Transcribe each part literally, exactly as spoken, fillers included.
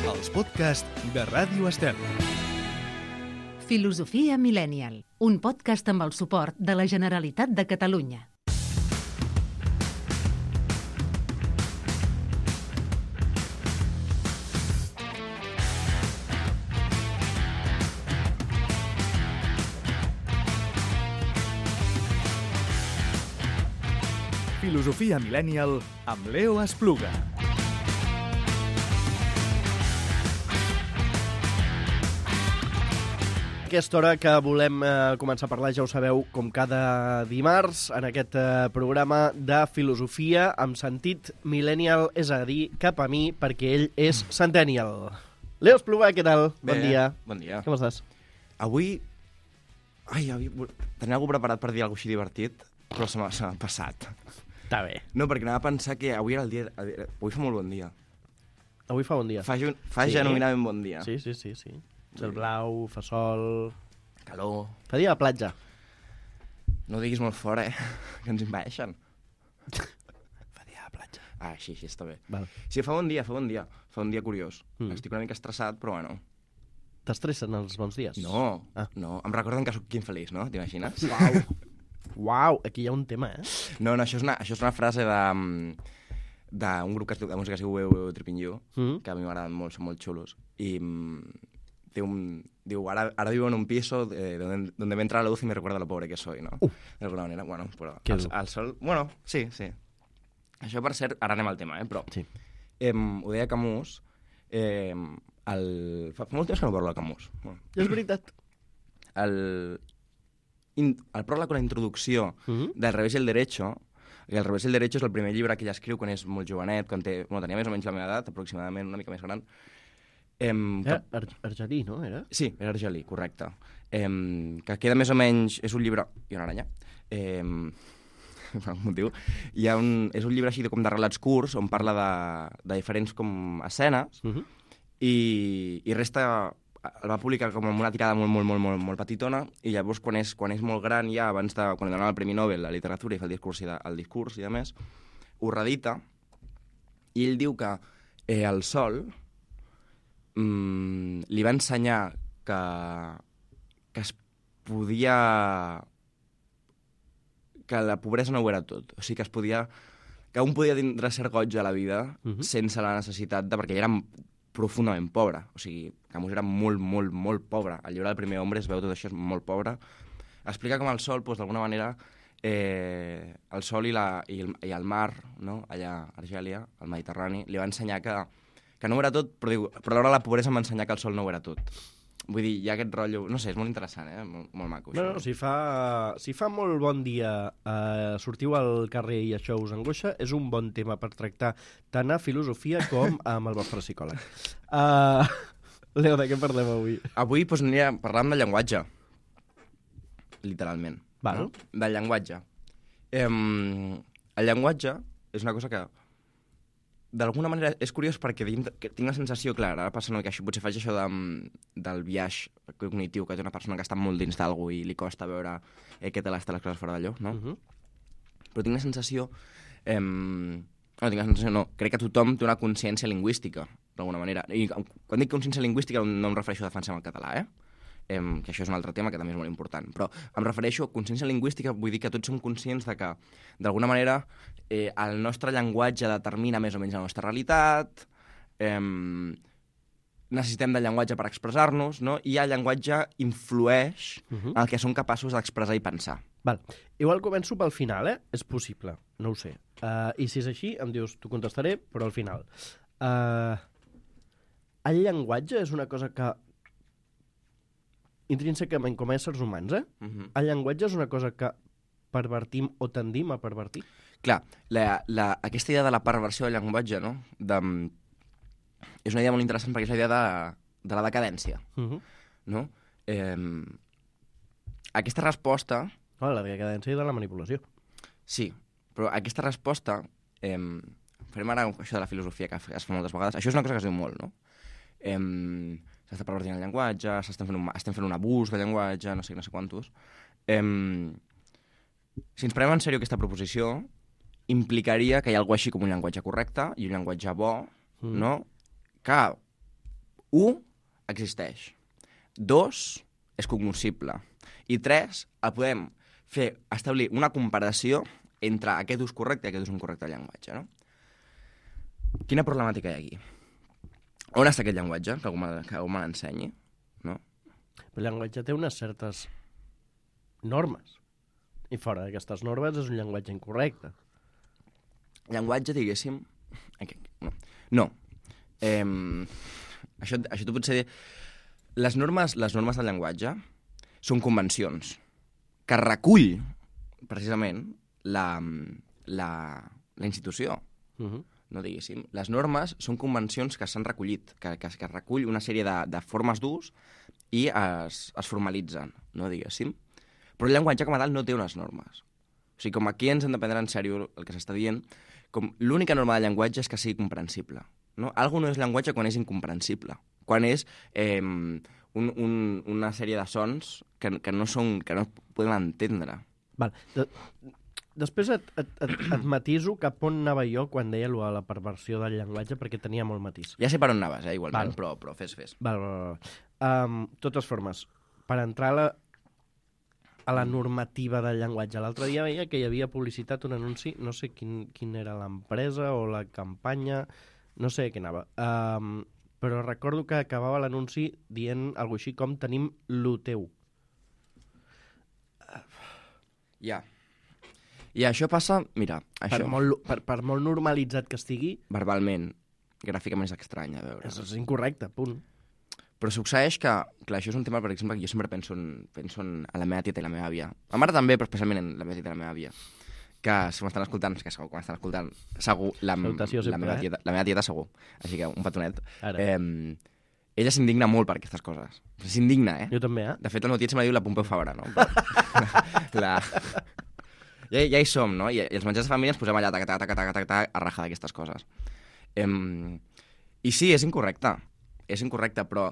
els podcasts de Ràdio Estel. Filosofia Millennial, un podcast amb el suport de la Generalitat de Catalunya. Filosofia Millennial amb Leo Espluga. Aquesta hora que volem eh, començar a parlar, ja ho sabeu, com cada dimarts, en aquest eh, programa de filosofia amb sentit millennial, és a dir, cap a mi, perquè ell és centennial. Leo Espluga, què tal? Bé, bon dia. Bon dia. Com estàs? Avui... Ai, avui... Tenia algú preparat per dir alguna cosa així divertit, però se m'ha se m'ha passat. Està bé. No, perquè anava a pensar que avui era el dia... Avui fa molt bon dia. Avui fa bon dia. Fa, ju... fa Sí. genuïnament bon dia. Sí, sí, sí, sí. Cel blau, fa sol... Calor. Fa dia a la platja. No ho diguis molt fort, eh? Que ens invadeixen. Fa dia a la platja. Ah, així, així està bé. Val. Sí, fa bon dia, fa bon dia. Fa un dia curiós. Mm. Estic una mica estressat, però bueno. T'estressen els bons dies? No, Ah. no. Em recorden que sóc quin feliç, no? T'imagines? Uau. Uau, aquí hi ha un tema, eh? No, no, això és una, això és una frase de... d'un grup que es diu, de música que es diu Weu Tripping You, Mm. que a mi m'agraden molt, són molt xulos. I mm, diu, diu ara, ara vivo en un piso eh, donde, donde me entra la luz y me recuerda lo pobre que soy, ¿no? Uh. De alguna manera, bueno, però Que el, dur. el sol... Bueno, sí, sí. Això per cert, ara anem al tema, eh, però... Sí. Eh, ho deia Camus, eh, el... fa, fa molt temps que no parlo de Camus. Bueno, És veritat. el, in, el pròleg o la introducció Mhm. del Revés i el Derecho, i el Revés i el Derecho és el primer llibre que ell escriu quan és molt jovenet, quan té, bueno, tenia més o menys la meva edat, aproximadament, una mica més gran. Em, Era que, Ar argelí, no? Era? sí, era argelí, correcte. Em, que queda més o menys... És un llibre... I una aranya. Em, per algun motiu. Hi ha un, és un llibre així de, com de relats curts on parla de, de diferents com escenes Mhm. i, i resta... El va publicar com amb una tirada molt, molt, molt, molt, molt petitona i llavors quan és, quan és molt gran ja, abans de... Quan li donen el Premi Nobel de Literatura i fa el discurs i, de, el discurs i de més, ho redita i ell diu que eh, el Sol mm, li va ensenyar que, que es podia... que la pobresa no ho era tot. O sigui, que es podia... que un podia tindre cert goig a la vida Mhm. sense la necessitat de... perquè ell era profundament pobre. O sigui, Camus era molt, molt, molt pobre. El llibre del primer hombre es veu tot això, és molt pobre. Explica com el sol, doncs, d'alguna manera, eh, el sol i, la, i, el, i el mar, no? Allà a Argèlia, al Mediterrani, li va ensenyar que, que no ho era tot, però, diu, però alhora la pobresa em va ensenyar que el sol no ho era tot. Vull dir, hi ha aquest rotllo... No sé, és molt interessant, eh? Molt, molt maco, No, això. no, si fa, si fa molt bon dia eh, sortiu al carrer i això us angoixa, és un bon tema per tractar tant a filosofia com amb el vostre psicòleg. Uh, Leo, de què parlem avui? Avui doncs, aniria, parlàvem del llenguatge, literalment. Val. No? Del llenguatge. Em, el llenguatge és una cosa que d'alguna manera és curiós perquè dintre, que tinc la sensació, clar, ara passa una mica així, potser faig això de, del viatge cognitiu que té una persona que està molt dins d'algú i li costa veure eh, què té les les coses fora d'allò, no? Uh -huh. Però tinc la sensació... Eh, no, tinc la sensació, no. Crec que tothom té una consciència lingüística, d'alguna manera. I quan dic consciència lingüística no em refereixo a defensar el català, eh? Eh, que això és un altre tema que també és molt important, però em refereixo a consciència lingüística, vull dir que tots som conscients de que, d'alguna manera, eh, el nostre llenguatge determina més o menys la nostra realitat, eh, necessitem del llenguatge per expressar-nos, no? I el llenguatge influeix Uh -huh. en el que som capaços d'expressar i pensar. Val. Igual començo pel final, eh? És possible, no ho sé. Uh, I si és així, em dius, t'ho contestaré, però al final. Uh, el llenguatge és una cosa que intrínsecament com a éssers humans, eh? Uh -huh. El llenguatge és una cosa que pervertim o tendim a pervertir. Clar, la, la, aquesta idea de la perversió del llenguatge, no? De, és una idea molt interessant perquè és la idea de, de la decadència, Uh -huh. no? Eh, aquesta resposta... Oh, la decadència de la manipulació. Sí, però aquesta resposta... Eh, farem ara això de la filosofia que es fa moltes vegades. Això és una cosa que es diu molt, no? Eh, s'està pervertint el llenguatge, s'estem fent, un, estem fent un abús del llenguatge, no sé, no sé quantos. Eh, si ens prenem en sèrio aquesta proposició, implicaria que hi ha alguna així com un llenguatge correcte i un llenguatge bo, Mm. no? Que un, existeix. Dos, és cognoscible. I tres, el podem fer, establir una comparació entre aquest ús correcte i aquest ús incorrecte del llenguatge, no? Quina problemàtica hi ha aquí? On està aquest llenguatge? Que algú me, que algú me l'ensenyi, no? El llenguatge té unes certes normes. I fora d'aquestes normes és un llenguatge incorrecte. Llenguatge, diguéssim... No. no. Eh, això, això tu pots dir... Les normes, les normes del llenguatge són convencions que recull, precisament, la, la, la institució. Uh-huh. No, diguéssim. Les normes són convencions que s'han recollit, que, que, que recull una sèrie de, de formes d'ús i es, es formalitzen, no, diguéssim. Però el llenguatge com a tal no té unes normes. O sigui, com aquí ens hem de prendre en sèrio el que s'està dient, com l'única norma del llenguatge és que sigui comprensible. No? Algo no és llenguatge quan és incomprensible, quan és eh, un, un, una sèrie de sons que, que, no, són, que no podem entendre. Val. De, després et, et, et, et matiso cap on anava jo quan deia allò de la perversió del llenguatge, perquè tenia molt matís. Ja sé per on anaves, eh, igualment, Val. però, però fes, fes. Val, val, val. Um, totes formes, per entrar a la, a la normativa del llenguatge. L'altre dia veia que hi havia publicitat un anunci, no sé quin, quin era l'empresa o la campanya, no sé què anava, um, però recordo que acabava l'anunci dient alguna cosa així com tenim lo teu. Ja. I això passa, mira, això... Per molt, per, per molt normalitzat que estigui, verbalment, gràficament és estrany a veure. és, és incorrecte, punt. Però succeeix que, clar, això és un tema, per exemple, que jo sempre penso en, penso en a la meva tieta i la meva àvia. A mare també, però especialment en la meva tieta i la meva àvia. Que si m'estan escoltant, que segur que m'estan escoltant, segur, la, Salutació sempre, la, meva eh? tieta, la meva tieta segur. Així que un petonet. Ara. Eh, ella s'indigna molt per aquestes coses. S'indigna, eh? Jo també, eh? De fet, el meu tiet sempre diu la Pompeu Fabra, no? Però, la... Ja, ja hi som, no? I, i els menjars de família ens posem allà taca, taca, taca, taca, taca, a rajar d'aquestes coses. Em... I sí, és incorrecte. És incorrecte, però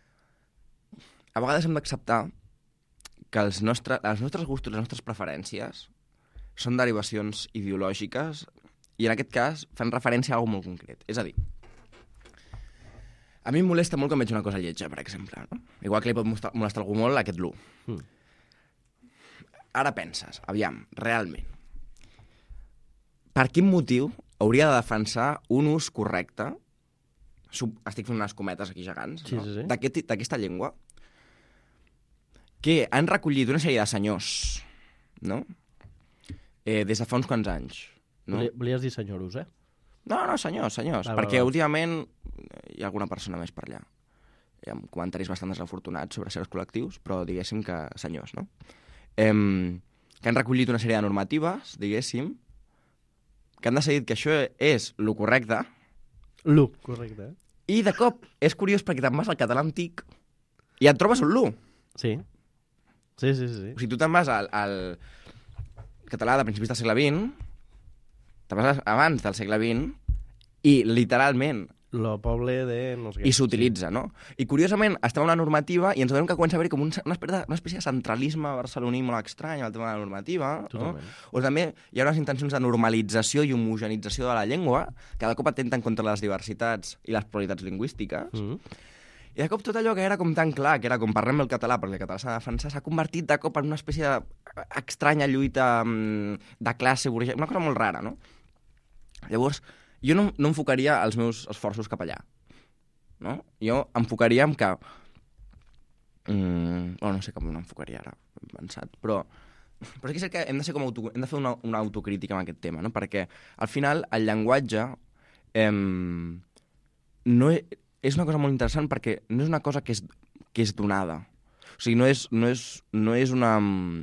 a vegades hem d'acceptar que els, nostre, els nostres gustos, les nostres preferències són derivacions ideològiques i en aquest cas fan referència a alguna molt concret. És a dir, a mi em molesta molt quan veig una cosa lletja, per exemple. No? Igual que li pot molestar algú molt aquest l'u. Mm. Ara penses, aviam, realment, per quin motiu hauria de defensar un ús correcte, sub, estic fent unes cometes aquí gegants, Sí, no? sí, sí. D'aquest, d'aquesta llengua, que han recollit una sèrie de senyors, no? Eh, des de fa uns quants anys. No, Volia- Volies dir senyoros, eh? no, no senyors, senyors, Ah, perquè va, va. últimament hi ha alguna persona més per allà. Hi ha comentaris bastant desafortunats sobre certs col·lectius, però diguéssim que senyors, no? Em, que han recollit una sèrie de normatives, diguéssim, que han decidit que això és lo correcte, L'u, correcte, eh? i de cop és curiós perquè te'n vas al català antic i et trobes un l'u. Sí. Sí, sí, sí. O sigui, tu te'n vas al, al català de principis del segle vint, te'n vas abans del segle vint, i literalment Lo poble de... no sé què. i s'utilitza, no? I curiosament estem en una normativa i ens adonem que comença a haver com un, una, espècie de, una espècie de centralisme barceloní molt estrany amb el tema de la normativa. Totalment. No? O també hi ha unes intencions de normalització i homogenització de la llengua que de cop atenten contra les diversitats i les pluralitats lingüístiques. Mm. I de cop tot allò que era com tan clar, que era com parlem el català perquè el català s'ha de defensar, s'ha convertit de cop en una espècie d'estranya lluita mm, de classe, una cosa molt rara, no? Llavors, jo no, no enfocaria els meus esforços cap allà. No? Jo enfocaria en que... Mm, oh, no sé com n'enfocaria ara, ben pensat, però... Però és que hem de, ser com auto, hem de fer una, una autocrítica amb aquest tema, no? Perquè al final el llenguatge eh, no és, és una cosa molt interessant perquè no és una cosa que és, que és donada. O sigui, no és, no és, no és una...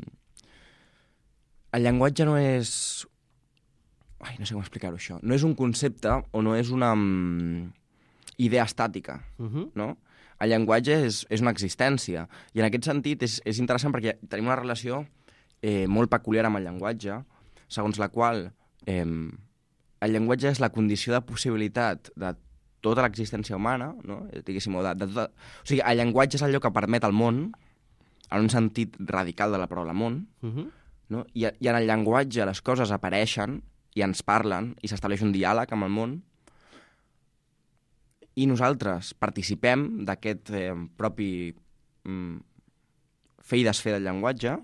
El llenguatge no és... Ai, no sé com explicar-ho, això. No és un concepte o no és una um, idea estàtica, Mm-hmm. no? El llenguatge és, és una existència. I en aquest sentit és, és interessant perquè tenim una relació eh, molt peculiar amb el llenguatge, segons la qual eh, el llenguatge és la condició de possibilitat de tota l'existència humana, no? Diguéssim, o de, de tota... O sigui, el llenguatge és allò que permet al món, en un sentit radical de la paraula món, Mm-hmm. no? I, I en el llenguatge les coses apareixen i ens parlen i s'estableix un diàleg amb el món i nosaltres participem d'aquest eh, propi mm, fer i desfer del llenguatge,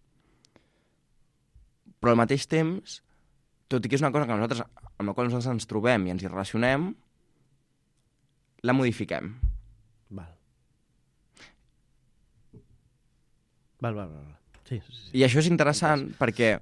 però al mateix temps, tot i que és una cosa que nosaltres, amb la qual nosaltres ens trobem i ens hi relacionem, la modifiquem. Val. Val, val, val. Sí, sí, sí. I això és interessant perquè,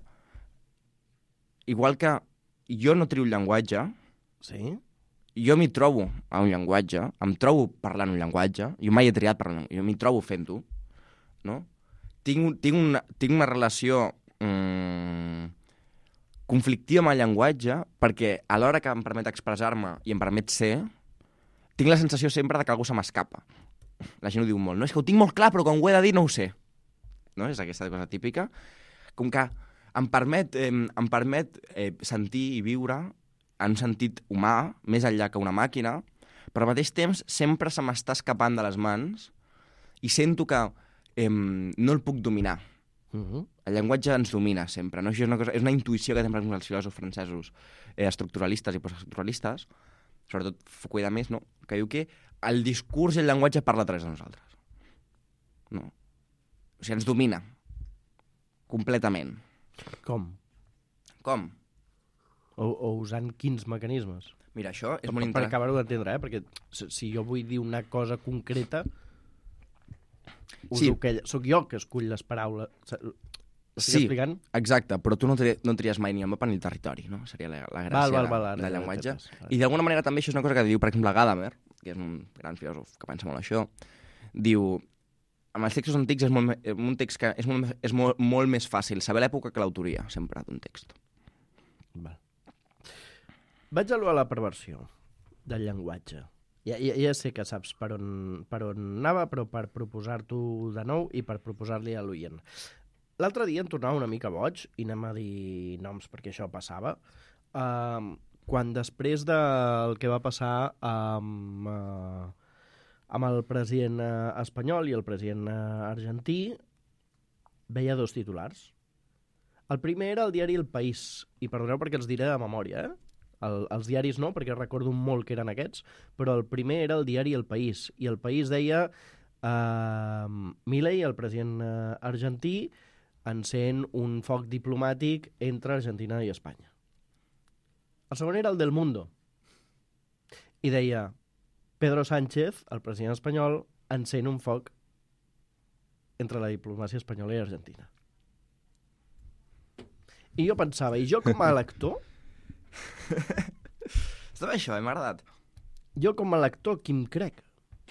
igual que jo no trio el llenguatge, Sí? jo m'hi trobo a un llenguatge, em trobo parlant un llenguatge, jo mai he triat parlant, jo m'hi trobo fent-ho, no? Tinc, tinc, una, tinc una relació mm, conflictiva amb el llenguatge perquè a l'hora que em permet expressar-me i em permet ser, tinc la sensació sempre de que algú se m'escapa. La gent ho diu molt, no? És que ho tinc molt clar, però quan ho he de dir no ho sé. No? És aquesta cosa típica. Com que em permet, eh, em permet eh, sentir i viure en un sentit humà, més enllà que una màquina, però al mateix temps sempre se m'està escapant de les mans i sento que eh, no el puc dominar. Uh -huh. El llenguatge ens domina sempre, no? Això és una, cosa, és una intuïció que tenen els filòsofs francesos eh, estructuralistes i postestructuralistes, sobretot Foucault i més, no? Que diu que el discurs i el llenguatge parla a través de nosaltres. No? O sigui, ens domina. Completament. Com? Com? O, o usant quins mecanismes? Mira, això és per, molt per interessant. acabar-ho d'entendre, eh? Perquè si, si jo vull dir una cosa concreta, uso Sí. aquella... Soc jo que escull les paraules. Estic Sí, explicant? exacte, però tu no, tri no tries mai ni el mapa ni el territori, no? Seria la, la gràcia Val, val, de- val, ara, del ara, llenguatge. ara, ara. I d'alguna manera també això és una cosa que diu, per exemple, Gadamer, que és un gran filòsof que pensa molt això, diu, amb els textos antics és, molt, me- un text que és, molt, és molt, molt més fàcil saber l'època que l'autoria, sempre, d'un text. Val. Vaig a lo a la perversió del llenguatge. Ja, ja, ja sé que saps per on, per on anava, però per proposar-t'ho de nou i per proposar-li a l'oient. L'altre dia em tornava una mica boig, i anem a dir noms perquè això passava, uh, quan després del que va passar amb, uh, amb el president uh, espanyol i el president uh, argentí, veia dos titulars. El primer era el diari El País, i perdoneu perquè els diré de memòria, eh? El, els diaris no, perquè recordo molt que eren aquests, però el primer era el diari El País, i El País deia uh, Milei, el president uh, argentí, encén un foc diplomàtic entre Argentina i Espanya. El segon era el del Mundo, i deia Pedro Sánchez, el president espanyol, encén un foc entre la diplomàcia espanyola i argentina. I jo pensava, i jo com a lector, Està bé això, eh? M'ha agradat. jo com a lector, qui em crec?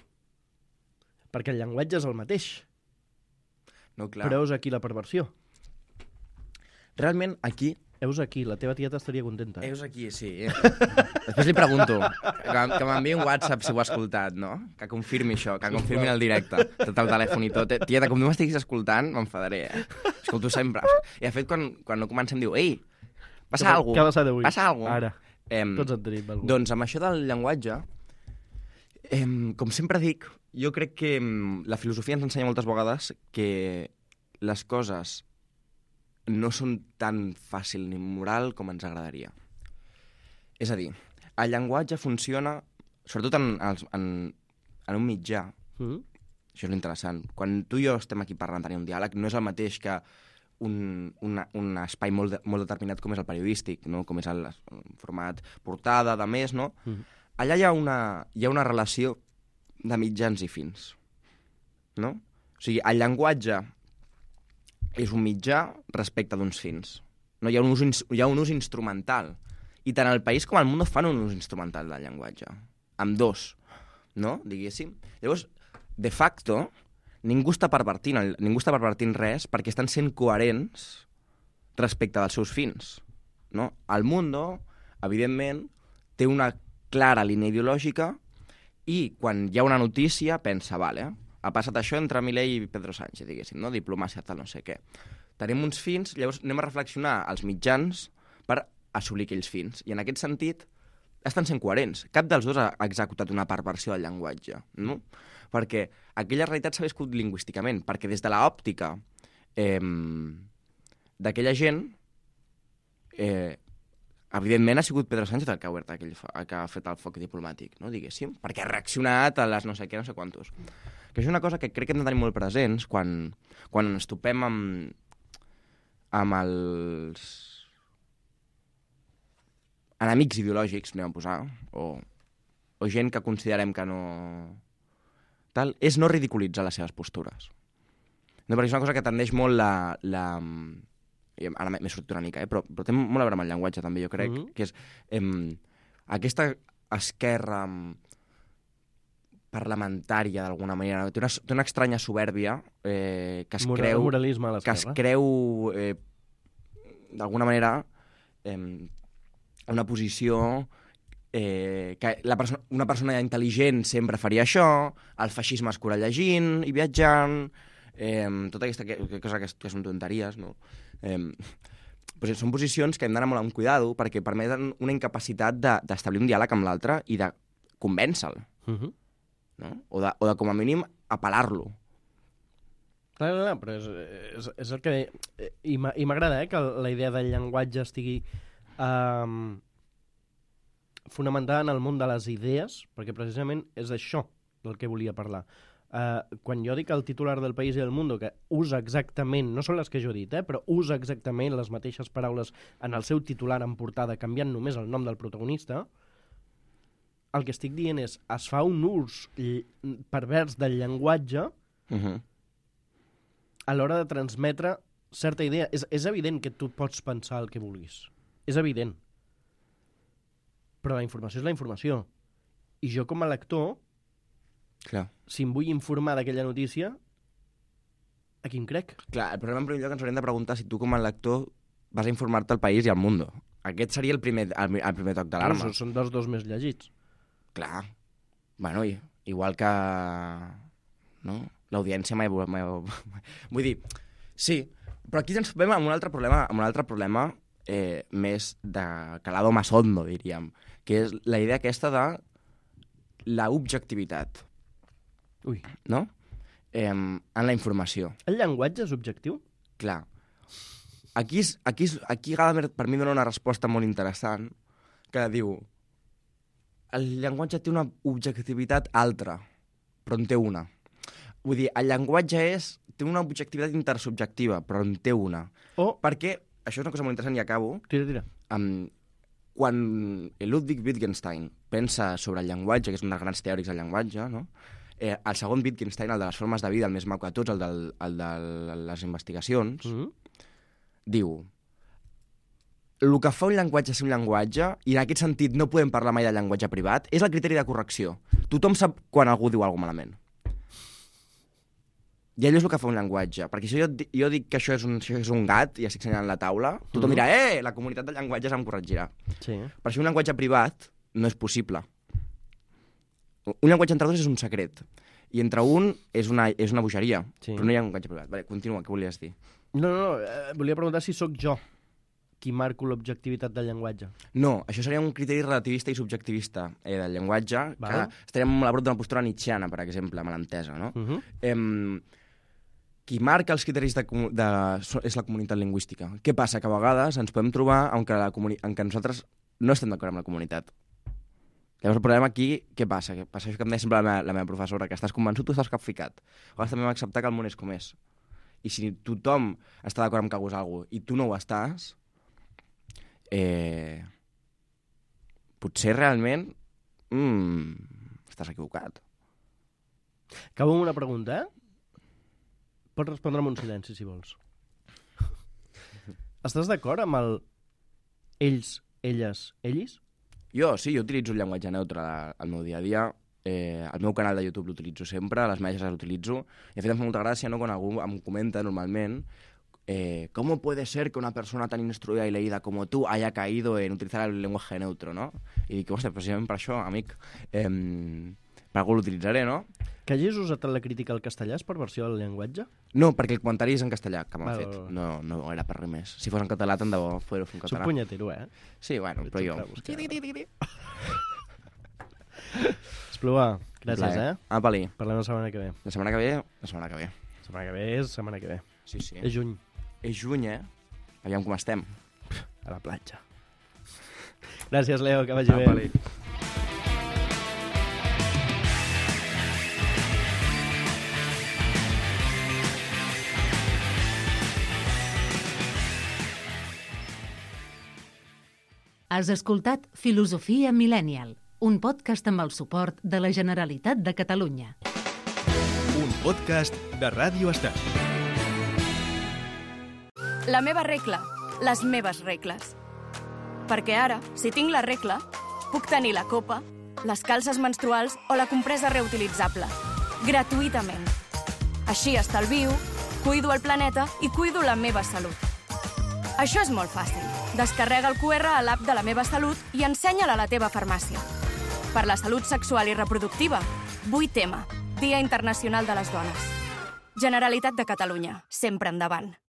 Perquè el llenguatge és el mateix, No, clar. però heus aquí la perversió. Realment, aquí Heus aquí, la teva tieta estaria contenta. Heus aquí, sí. Després li pregunto, que, que m'enviï un WhatsApp si ho ha escoltat, no? Que confirmi això, que confirmi el directe, tot el telèfon i tot. Tieta, com no m'estiguis escoltant, m'enfadaré, eh? Escolto sempre. I de fet, quan, quan no comencem, diu, ei, passa alguna cosa. Què ha passat avui? Passa alguna Ara, Em, tots en tenim algú. doncs amb això del llenguatge, em, com sempre dic, jo crec que em, la filosofia ens ensenya moltes vegades que les coses no són tan fàcil ni moral com ens agradaria. És a dir, el llenguatge funciona, sobretot en, en, en un mitjà, Mm? això és interessant. Quan tu i jo estem aquí parlant, tenir un diàleg, no és el mateix que un, una, un espai molt, de, molt determinat com és el periodístic, no? Com és el, el format portada, de més, no? Mm. Allà hi ha, una, hi ha una relació de mitjans i fins, no? O sigui, el llenguatge és un mitjà respecte d'uns fins. No? Hi ha un ús, hi ha un ús instrumental. I tant el país com el món fan un ús instrumental del llenguatge. Amb dos, no? Diguéssim. Llavors, de facto, ningú està pervertint, el, ningú està pervertint res perquè estan sent coherents respecte dels seus fins. No? El Mundo, evidentment, té una clara línia ideològica i quan hi ha una notícia pensa, vale, ha passat això entre Milei i Pedro Sánchez, diguéssim, no? Diplomàcia, tal, no sé què. Tenim uns fins, llavors anem a reflexionar els mitjans per assolir aquells fins. I en aquest sentit, estan sent coherents. Cap dels dos ha executat una perversió del llenguatge, no? Perquè aquella realitat s'ha viscut lingüísticament, perquè des de l'òptica eh, d'aquella gent, eh, evidentment ha sigut Pedro Sánchez el que ha, obert aquell, el que ha fet el foc diplomàtic, no? Diguéssim, perquè ha reaccionat a les no sé què, no sé quantos. Que és una cosa que crec que hem de tenir molt presents quan, quan ens topem amb, amb els enemics ideològics, anem a posar, o, o gent que considerem que no... Tal, és no ridiculitzar les seves postures. No, perquè és una cosa que tendeix molt la... la ara m'he sortit una mica, eh? però, però té molt a veure amb el llenguatge, també, jo crec, mm-hmm. que és em, aquesta esquerra em, parlamentària, d'alguna manera, té una, té una estranya soberbia eh, que es Moral, creu... Moralisme a que es creu, eh, d'alguna manera, eh, una posició... Eh, que la perso una persona intel·ligent sempre faria això, el feixisme es cura llegint i viatjant, eh, tota aquesta que, que cosa que, que són tonteries, no? Eh, doncs són posicions que hem d'anar molt amb cuidado perquè permeten una incapacitat d'establir de, un diàleg amb l'altre i de convèncer-lo, uh-huh. no? o, de, o de com a mínim apel·lar-lo. Clar, clar, clar, però és, és, és el que... I m'agrada eh, que la idea del llenguatge estigui... Um... fonamentada en el món de les idees, perquè precisament és això del que volia parlar. Uh, quan jo dic el titular del País i del Mundo, que usa exactament, no són les que jo he dit, eh, però usa exactament les mateixes paraules en el seu titular en portada, canviant només el nom del protagonista, el que estic dient és, es fa un ús pervers del llenguatge uh-huh. a l'hora de transmetre certa idea. És, és evident que tu pots pensar el que vulguis. És evident. Però la informació és la informació. I jo, com a lector, clar. Si em vull informar d'aquella notícia, a qui em crec? Clar, el problema en primer lloc ens hauríem de preguntar si tu, com a lector, vas a informar-te al País i al Mundo. Aquest seria el primer, el, el primer toc d'alarma. No, són dels dos més llegits. Clar. Bueno, i, igual que... No? L'audiència mai... mai... Vull dir, sí, però aquí ens trobem amb un altre problema, amb un altre problema eh, més de calado más hondo, diríem, que és la idea aquesta de la objectivitat. Ui. No? Eh, en la informació. El llenguatge és objectiu? Clar. Aquí, és, aquí, és, aquí Gadamer per mi dona una resposta molt interessant que diu el llenguatge té una objectivitat altra, però en té una. Vull dir, el llenguatge és, té una objectivitat intersubjectiva, però en té una. O... Perquè, això és una cosa molt interessant i acabo. Tira, tira. Um, quan Ludwig Wittgenstein pensa sobre el llenguatge, que és un dels grans teòrics del llenguatge, no? eh, el segon Wittgenstein, el de les formes de vida, el més maco de tots, el, del, el de les investigacions, mm-hmm. diu el que fa un llenguatge ser un llenguatge, i en aquest sentit no podem parlar mai de llenguatge privat, és el criteri de correcció. Tothom sap quan algú diu alguna cosa malament. I allò és el que fa un llenguatge. Perquè si jo, jo dic que això és, un, això és un gat i estic senyalant la taula, tothom mm-hmm. dirà, eh, la comunitat del llenguatge se'm corregirà. Sí. Per això un llenguatge privat no és possible. Un llenguatge entre dos és un secret. I entre un és una, és una bogeria. Sí. Però no hi ha un llenguatge privat. Vale, continua, què volies dir? No, no, no. Eh, volia preguntar si sóc jo qui marco l'objectivitat del llenguatge. No, això seria un criteri relativista i subjectivista eh, del llenguatge, Val. que estaríem a la prop d'una postura nietzscheana, per exemple, malentesa, no? Uh-huh. Eh, qui marca els criteris de, de, és la comunitat lingüística. Què passa? Que a vegades ens podem trobar en què, la comuni, en què nosaltres no estem d'acord amb la comunitat. Llavors el problema aquí, què passa? Què passa això que em deia sempre la meva, la meva professora, que estàs convençut, tu estàs capficat. A vegades també hem d'acceptar que el món és com és. I si tothom està d'acord amb que és alguna cosa i tu no ho estàs, eh, potser realment mm, estàs equivocat. Acabo amb una pregunta, eh? Pots respondre amb un silenci, si vols. Estàs d'acord amb el ells, elles, ells? Jo, sí, jo utilitzo un llenguatge neutre al meu dia a dia. Eh, el meu canal de YouTube l'utilitzo sempre, les meves l'utilitzo. I de fet em fa molta gràcia, no?, quan algú em comenta normalment eh, ¿cómo puede ser que una persona tan instruida y leída como tú haya caído en utilizar el lenguaje neutro, no? I dic, hòstia, precisament per això, amic, eh, per algú l'utilitzaré, no? Que hagis usat la crítica al castellà és perversió del llenguatge? No, perquè el comentari és en castellà, que m'han Val, fet. val, val. No, no era per res més. Si fos en català, tant de bo poder-ho fer en català. Soc punyetero, eh? Sí, bueno, però jo... Espluga, gràcies, eh? Apa, li. Parlem la setmana que ve. La setmana que ve, la setmana que ve. La setmana que ve és setmana que ve. Sí, sí. És juny. És juny, eh? Aviam com estem. A la platja. Gràcies, Leo, que vagi bé. Apa-li. Has escoltat Filosofia Millennial, un podcast amb el suport de la Generalitat de Catalunya. Un podcast de Ràdio Estel. La meva regla, les meves regles. Perquè ara, si tinc la regla, puc tenir la copa, les calces menstruals o la compresa reutilitzable. Gratuïtament. Així estalvio, cuido el planeta i cuido la meva salut. Això és molt fàcil. Descarrega el cu erre a l'app de La Meva Salut i ensenya-la a la teva farmàcia. Per la salut sexual i reproductiva, vuit ema, Dia Internacional de les Dones. Generalitat de Catalunya, sempre endavant.